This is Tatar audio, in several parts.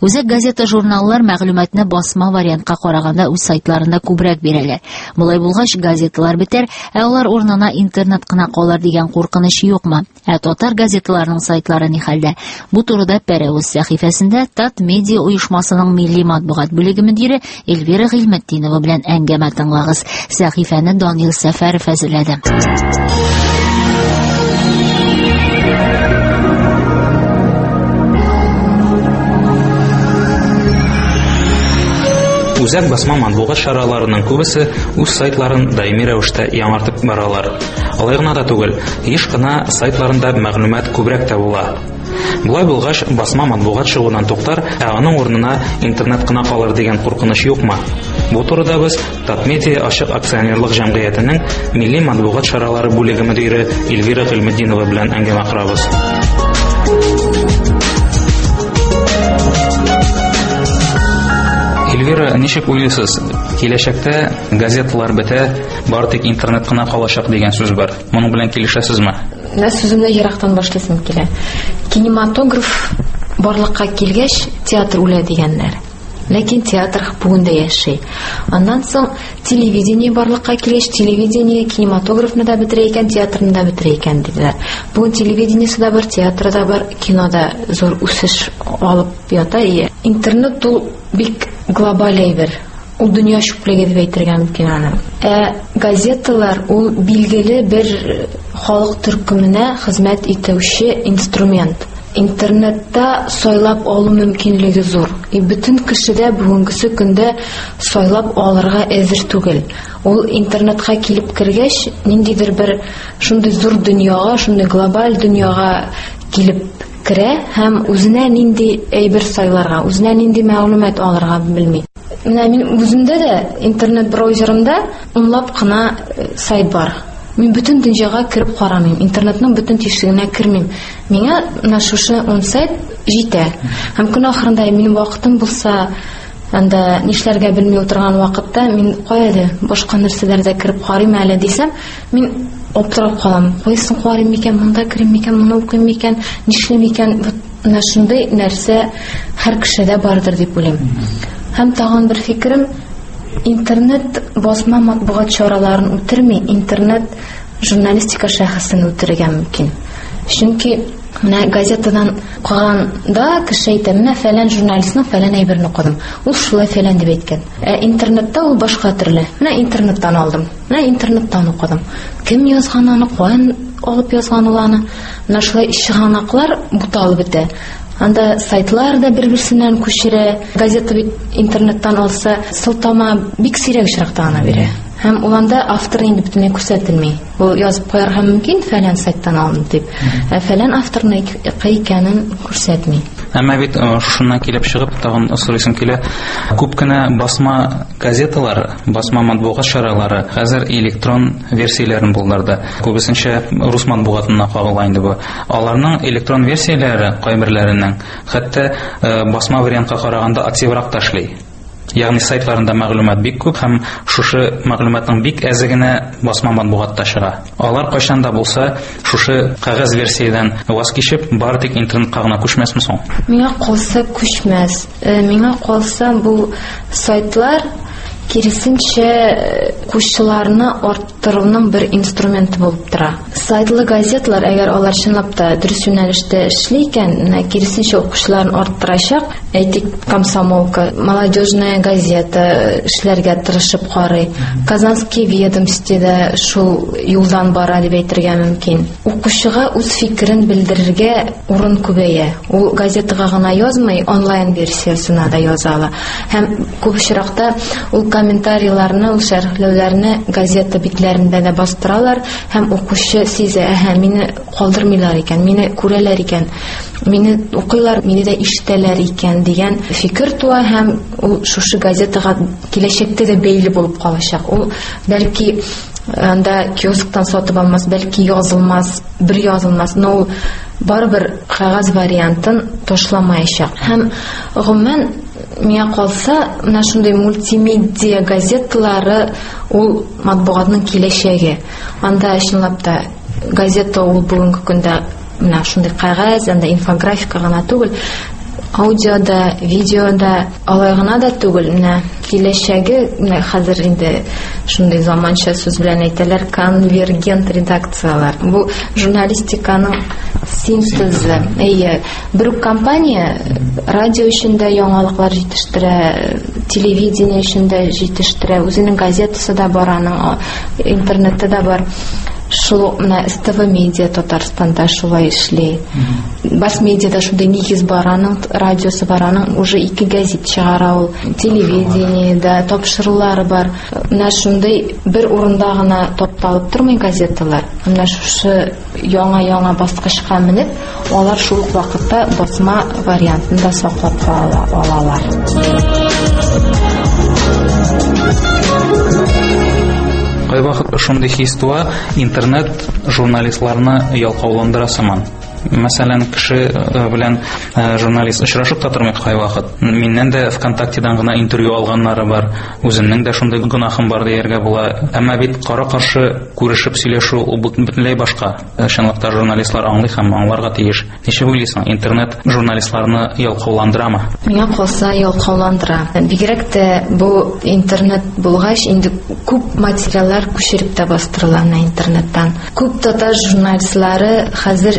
Үзәк газета-журналлар мәгълүматны басма вариантка караганда үз сайтларында күбрәк бирәләр. Булай булгач, газеталар бетәр, ә алар урынына интернет кына калыр дигән куркыныч юкмы? Татар газеталарының сайтлары ни хәлдә? Бу турыда Пәрәүз сәхифәсендә Тат медиа оешмасының милли матбугат бүлеге мөдире Эльвира Гыйльметдинова белән әңгәмә тыңлагыз. Сәхифәне Данил Сәфәров әзерләде. Үзәк басма матбугат чараларының күбесе үз сайтларын даими рәвештә яңартып баралар. Алай гына да түгел, еш кына сайтларында мәгълүмат күбрәк тә була. Булай булгач, басма матбугат чыгудан туктар, ә аның урынына интернет кына калыр дигән куркыныч юкмы? Бу турыда без Татмедиа ачык акционерлык җәмгыятенең милли матбугат чаралары бүлеге мөдире Эльвира Гыйльметдинова белән әңгәмә корабыз. Эльвира, ничек уйлыйсыз? Киләчәктә газеталар бетә, бары тик интернет кына калачак дигән сүз бар. Моның белән килешәсезме? Сүземне ерактан башлыйсым килә. Кинематограф барлыкка килгәч, театр үлә дигәннәр. Ләкин театр бүгендә яши. Аннан соң телевидение барлыкка килгәч, телевидение кинематографны да бетерә икән, театрны да бетерә икән диделәр. Бүген телевидениесе да бар, театры да бар, кинода зур үсеш алып ята. Интернет ул бик глобаль әйбер. Ул дөнья чүплеге дип әйтергә мөмкин аны. Газеталар ул билгеле бер халык төркеменә хезмәт итүче инструмент. Интернетта сайлап алу мөмкинлеге зур. Бөтен кешедә бүгенгесе көндә сайлап алырга әзер түгел. Ул интернетка килеп кергәч, ниндидер бер шундый зур дөньяга, шундый глобаль дөньяга килеп керә һәм үзенә нинди әйбер сайларга, үзенә нинди мәгълүмат алырга белми. Менә мин үземдә дә интернет браузерымда унлап кына сайт бар. Мин бөтен дөньяга кирип карамыйм, интернетның бөтен тишегенә кермим. Миңа менә шушы 10 сайт җитә. Һәм көн ахырында минем вакытым булса, анда нишләргә белми утырган вакытта мин каяда башка нәрсәләрдә кирип карыйм әле дисәм, мин аптырап калам. Кайсын карыйм микән, монда кирим микән, моны укыйм микән, нишлим микән? Менә шундый нәрсә һәр кешедә бардыр дип уйлыйм. Һәм тагын бер фикерем, интернет басма матбугат чараларын үтерми, интернет журналистика шәхесен үтерергә мөмкин. Чөнки менә газетадан калганда кеше әйтә, менә фәлән журналистның фәлән әйберне укыдым. Ул шулай фәлән дип әйткән. Интернетта ул башка төрле. Менә интернеттан алдым. Менә интернеттан укыдым. Кем язган аны, каян алып язган ул аны? Менә шулай чыганаклар буталып бетә. Анда сайтлар да бер-берсеннән күчерә. Газета бит интернеттан алса, сылтама бик сирәк очракта гына бирә. Һәм уланда автор инде бөтенләй күрсәтелми. Ул язып куярга мөмкин, фәлән сайттан алынды дип. Фәлән авторның икәнен күрсәтми. Әмма бит шуннан килеп чыгып, тагын сорыйсым килә. Күп кенә басма газеталар, басма матбугат чаралары хәзер электрон версияләрен булдырды. Күбесенчә рус матбугатына кагыла инде бу. Аларның электрон версияләре кайберләренең хәтта басма вариантка караганда активрак ташлый. Ягъни сайтларында мәгълүмат бик күп һәм шушы мәгълүматның бик әзе генә басма матбугатта чыга. Алар кайчан да булса шушы кагаз версиядан ваз кичеп, бары тик интернетка гына күчмәсме соң? Миңа калса күчмәс. Миңа калса бу сайтлар киресенчә күчүләрне арттыруның бер инструменты булып тора. Сайтлы газеталар, әгәр алар чынлап та дөрес юнәлештә эшли икән, киресенчә укучыларны арттырачак. Әйтик, Комсомолка, молодежная газета эшләргә тырышып карый. Казанский ведомствода шул юлдан бара дип әйтергә мөмкин. Укучыга үз фикерен белдерергә урын күбәя. Ул газетага гына язмый, онлайн версиясына да яза ала. Һәм күп очракта ул комментарийларны, ул шәрехләүләрне газета битләрендә дә бастыралар һәм укучы сизә, мине калдырмыйлар икән, мине күрәләр икән, мине укыйлар, мине дә ишетәләр икән дигән фикер туа һәм ул шушы газетага киләчәктә дә бәйле булып калачак. Ул бәлки анда киосктан сатып алмас, бәлки язылмас, бер язылмас, но ул барыбер кагаз вариантын ташламаячак. Һәм гомумән миңа калса, менә шундый мультимедиа газеталары ул матбугатның киләчәге. Анда чынлап та газета ул бүгенге көндә менә шундый кагаз, анда инфографика гына түгел, аудиода, видеода, алай гына да түгел, менә киләчәге, менә хәзер инде шундый заманча сүз белән әйтәләр, конвергент редакциялар. Бу журналистиканың синтезы. Бер компания радио эчендә яңалыклар җитештерә, телевидение эчендә җитештерә, үзенең газетасы да бар, аның интернетта да бар. Шул менә СТВ медиа Татарстанда шулай эшли. Бас медиада шундый нигез бар, аның радиосы бар, аның уже 2 газет чыгара ул. Телевидениедә тапшырулары бар. Менә шундый бер урында гына топталып тормый газеталар. Менә шушы яңа баскычка менеп, алар шул ук вакытта басма вариантында саклап алалар. Кайвакыт шундый хис туа, интернет журналистларны ялкауландыра сыман. Мәсәлән, кеше белән журналист очрашып та тормый кайвакыт. Миннән дә ВКонтактедан гына интервью алганнары бар. Үземнең дә шундый гынахым бар дияргә була. Әмма бит кара-каршы күрешеп сөйләшү ул бөтенләй башка. Чынлыкта журналистлар аңлый һәм аңларга тиеш. Ничек уйлыйсың, интернет журналистларны ялкауландырамы? Миңа калса ялкауландыра. Бигрәк тә бу интернет булгач, инде күп материаллар күчереп тә бастырыла интернеттан. Күп татар журналистлары хәзер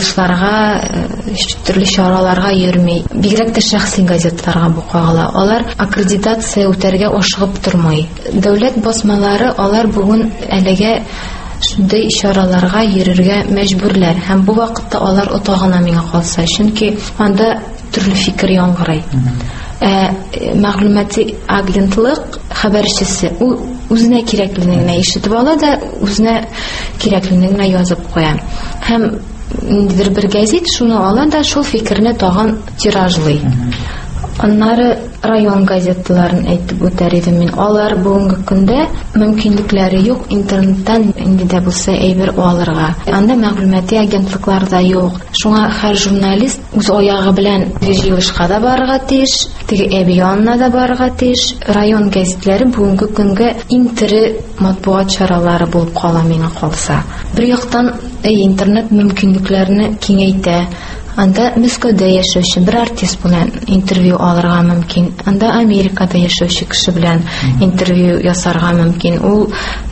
төрле чараларга йөрми. Бигрәк тә шәхси газетларга бу кагыла. Алар аккредитация үтәргә ашыгып тормый. Дәүләт басмалары алар бүген әлегә шундый чараларга йөрергә мәҗбүрләр. Һәм бу вакытта алар отагына миңа калса, чөнки анда төрле фикер яңгырый. Мәгълүмати агентлык хәбәрчесе үзенә кирәклеген генә ишетеп ала да, үзенә кирәклеген генә язып куя. Һәм бер газет шуны ала да шул фикерне тагын тиражлый. Аннары район газеталарын әйтеп үтәр идем мин. Алар бүгенге көндә мөмкинлекләре юк интернеттан инде дә булса әйбер алырга. Анда мәгълүмати агентлыклар да юк. Шуңа һәр журналист үз аягы белән җыелышка да барырга тиеш, теге әби янына да барырга тиеш. Район газетләре бүгенге көнгә иң тере матбугат чаралары булып кала миңа калса. Бер яктан интернет мөмкинлекләрне киңәйтә. Анда Мәскәүдә яшәүче бер артист белән интервью алырга мөмкин. Анда Америкада яшәүче кеше белән интервью ясарга мөмкин. Ул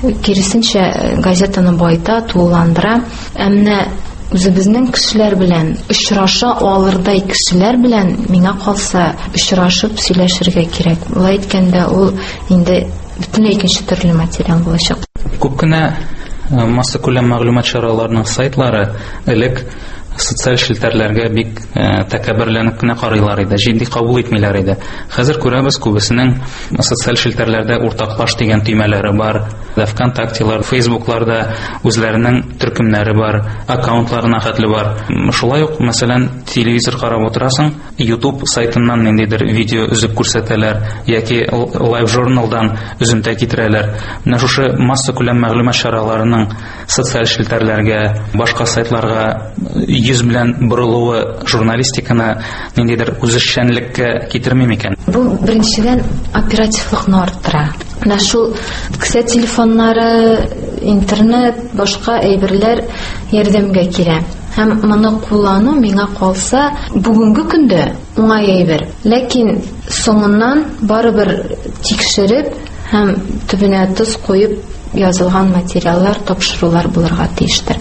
киресенчә газетаны байта, тулыландыра. Әмма үзебезнең кешеләр белән очраша алырдай кешеләр белән миңа калса очрашып сөйләшергә кирәк. Улай әйткәндә ул инде бөтенләй икенче төрле материал булачак. Күп кенә масса күләм мәгълүмат чараларының сайтлары элек социаль шелтәрләргә бик тәкәбберләнеп кенә карыйлар иде, җитди кабул итмиләр иде. Хәзер күрәбез, күбесенең социаль шелтәрләрдә уртаклаш дигән төймәләре бар. ВКонтактелар, Фейсбукларда үзләренең төркемнәре бар, аккаунтларына хәтле бар. Шулай ук, мәсәлән, телевизор карап утырасың, YouTube сайтыннан ниндидер видео үзеп күрсәтәләр, яки Live журналдан үземтә китерәләр. Менә шушы масса күләм мәгълүмат чараларының социаль шелтәрләргә, башка сайтларга йөз белән борылуы журналистиканы ниндидер үзешчәнлеккә китерми микән? Бу беренчедән оперативлыкны арттыра. Менә шул кесә телефоннары, интернет, башка әйберләр ярдәмгә килә. Һәм моны куллану миңа калса бүгенге көндә уңай әйбер. Ләкин соңыннан барыбер тикшереп һәм төбенә тоз куеп язылган материаллар, тапшырулар булырга тиештер.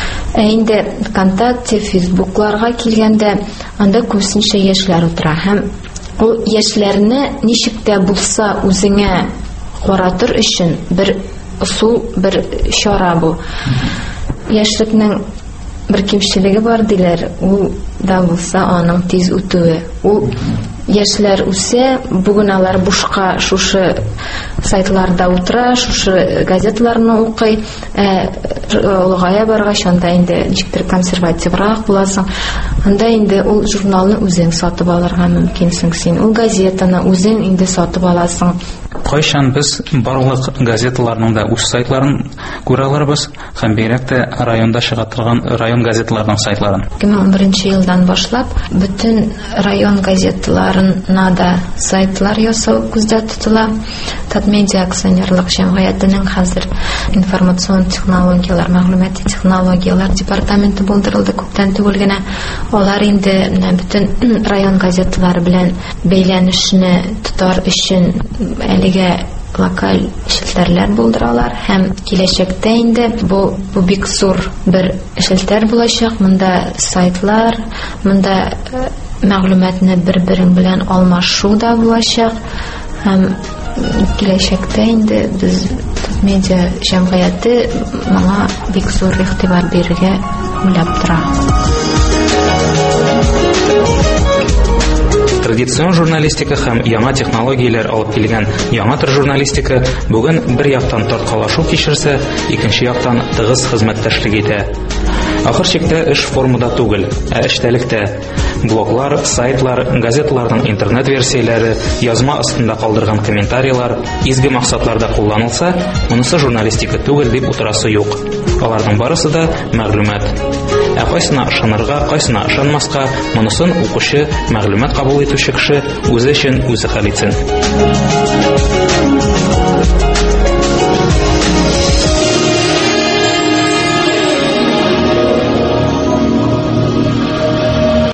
Инде ВКонтакте, Фейсбукларга килгәндә, анда күпсенчә яшьләр утыра. Һәм ул яшьләрне ничек тә булса үзеңә каратыр өчен бер усул, бер чара бу. Яшьлекнең бер кимчелеге бар диләр, ул да булса аның тиз үтүе. Ул яшьләр үсә, бүген алар бушка шушы сайтларда утыра, шушы газетларны укый, улгая баргач анда инде ничектер консервативрак буласың. Анда инде ул журналны үзең сатып алырга мөмкинсең син. Ул газетаны үзең инде сатып аласың. Кайчан без барлык газеталарның да үз сайтларын күрә алырбыз, һәм бигрәк тә районда чыга торган район газеталарының сайтларын. 2011 елдан елдан башлап бөтен район газеталарына да сайтлар ясау күздә тотыла. Татмедиа акционерлык җәмгыятенең хәзер информацион технологиялар, мәгълүмати технологиялар департаменты булдырылды күптән түгел генә. Алар инде бөтен район газеталары белән бәйләнешне тотар өчен әлегә локаль шелтәрләр булдыралар һәм киләчәктә инде бу бик зур бер шелтәр булачак. Монда сайтлар, монда мәгълүматны бер-берең белән алмашу да булачак һәм киләчәктә инде без медиа җәмгыяте моңа бик зур игътибар бирергә уйлап тора. Традицион журналистика һәм яңа технологияләр алып килгән яңа төр журналистика бүген бер яктан тарткалашу кичерсә, икенче яктан тыгыз хезмәттәшлек итә. Ахыр чиктә эш формада түгел, ә эчтәлектә. Блоглар, сайтлар, газеталарның интернет-версияләре, язма астында калдырган комментарийлар изге максатларда кулланылса, монысы журналистика түгел дип утырасы юк. Аларның барысы да мәгълүмат. Ә кайсына ышанырга, кайсына ышанмаска, монысын укучы, мәгълүмат кабул итүче кеше үзе өчен үзе хәл итсен.